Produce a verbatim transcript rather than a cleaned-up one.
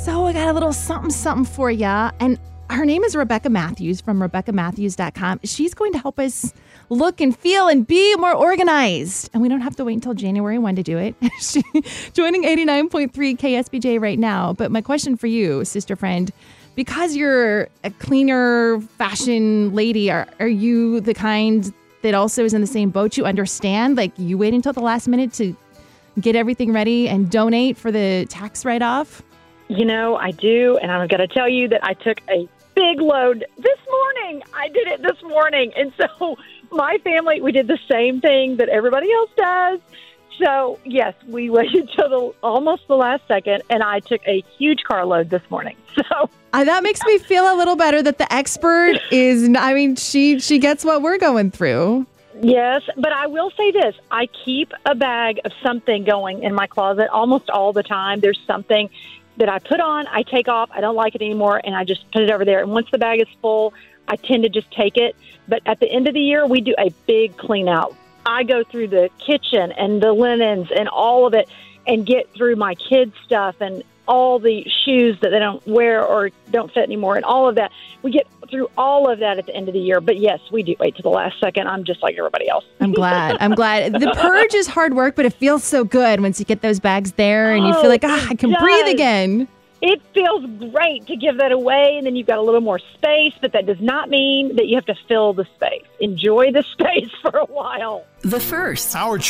So I got a little something, something for you. And her name is Rebecca Matthews from Rebecca Matthews dot com. She's going to help us look and feel and be more organized. And we don't have to wait until January first to do it. She's joining eighty-nine point three K S B J right now. But my question for you, sister friend, because you're a cleaner fashion lady, are, are you the kind that also is in the same boat? You understand, like you wait until the last minute to get everything ready and donate for the tax write-off? You know, I do. And I'm going to tell you that I took a big load this morning. I did it this morning. And so my family, we did the same thing that everybody else does. So, yes, we waited till the, almost the last second, and I took a huge carload this morning. So uh, that makes me feel a little better that the expert is, I mean, she, she gets what we're going through. Yes, but I will say this. I keep a bag of something going in my closet almost all the time. There's something that I put on, I take off, I don't like it anymore, and I just put it over there. And once the bag is full, I tend to just take it. But at the end of the year, we do a big clean out. I go through the kitchen and the linens and all of it and get through my kids' stuff and all the shoes that they don't wear or don't fit anymore and all of that. We get through all of that at the end of the year. But, yes, we do wait to the last second. I'm just like everybody else. I'm glad. I'm glad. The purge is hard work, but it feels so good once you get those bags there and you oh, feel like, ah, I can does. breathe again. It feels great to give that away, and then you've got a little more space, but that does not mean that you have to fill the space. Enjoy the space for a while. The first. Our